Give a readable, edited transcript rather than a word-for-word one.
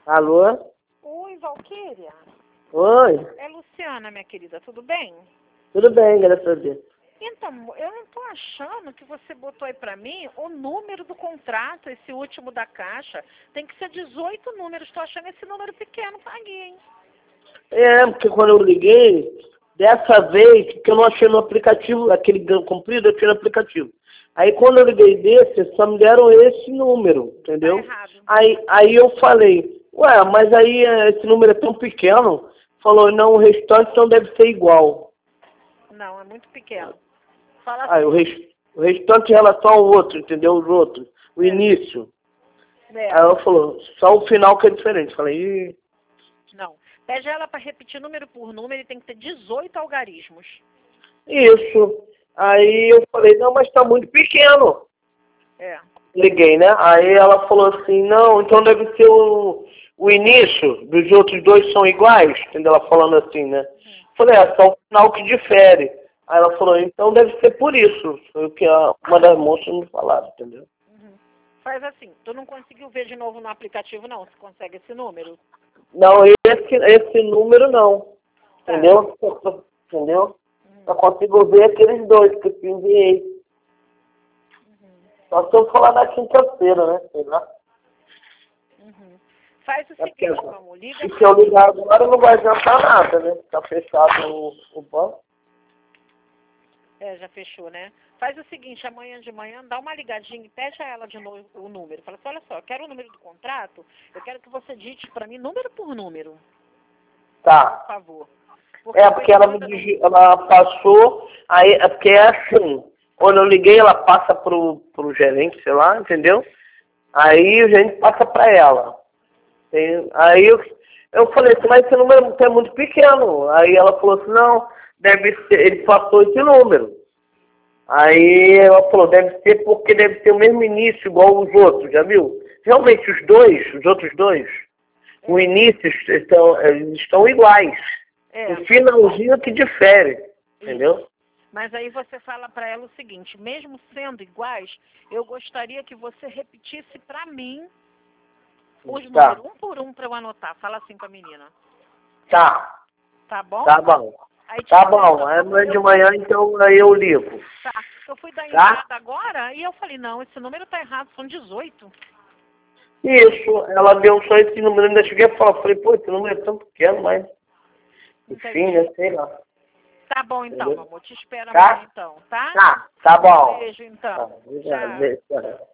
Alô? Oi, Valquíria. Oi? É Luciana, minha querida, tudo bem? Tudo bem, graças a Deus. Então, eu não tô achando que você botou aí pra mim o número do contrato, esse último da Caixa. Tem que ser 18 números, tô achando esse número pequeno pra aqui, hein? É, porque quando eu liguei, dessa vez, que eu não achei no aplicativo, aquele comprido, eu tinha no aplicativo. Aí quando eu liguei desse, só me deram esse número, entendeu? Tá errado. Aí eu falei, ué, mas aí esse número é tão pequeno. Falou, não, o restante então deve ser igual. Não, é muito pequeno. Fala Aí assim. o restante em relação ao outro, entendeu? Os outros, o início. Aí ela falou, só o final que é diferente. Falei, ih. Não. Pede ela pra repetir número por número e tem que ter 18 algarismos. Isso. Aí eu falei, não, mas tá muito pequeno. É. Liguei, né? Aí ela falou assim, não, então deve ser o início dos outros dois são iguais, entendeu? Ela falando assim, né? Falei, é só o final que difere. Aí ela falou, então deve ser por isso. Foi o que uma das moças me falaram, entendeu? Faz assim, tu não conseguiu ver de novo no aplicativo, não? Você consegue esse número? Não, esse número não. Tá. Entendeu? Entendeu? Só consigo ver aqueles dois que eu te enviei. Só se eu falar na quinta-feira, né? Sei lá. Faz o É porque seguinte, meu amor, liga se eu ligar agora não vai adiantar nada, né? Tá fechado o banco. já fechou, né? Faz o seguinte, amanhã de manhã, dá uma ligadinha e pede a ela de novo o número. Fala assim, olha só, eu quero o número do contrato, eu quero que você dite pra mim número por número, Tá. por favor. Porque ela passou, aí, é porque é assim, quando eu liguei ela passa pro gerente, sei lá, entendeu? Aí o gerente passa pra ela. Aí eu falei assim, mas esse número é muito pequeno. Aí ela falou assim, não, deve ser, ele passou esse número. Aí ela falou, deve ser porque deve ter o mesmo início igual os outros, já viu? Realmente os outros dois, o início eles estão iguais. O finalzinho que difere, entendeu? Mas aí você fala pra ela o seguinte, mesmo sendo iguais, eu gostaria que você repetisse pra mim os números, um por um, pra eu anotar. Fala assim pra menina. Tá. Tá bom? Tá bom. Aí, Tá bom. Amanhã de manhã, então, aí eu ligo. Tá. Eu fui dar Tá? entrada agora e eu falei, não, esse número tá errado, são 18. Isso. Ela deu só esse número. Eu ainda cheguei a falar. Falei, pô, esse número é tão pequeno, mas... Enfim, né? Sei lá. Tá bom, então, Entendeu? amor. Te espero Tá? amanhã, então, tá? Tá bom. Um beijo, então. Tá, obrigado. Tchau. Beijo.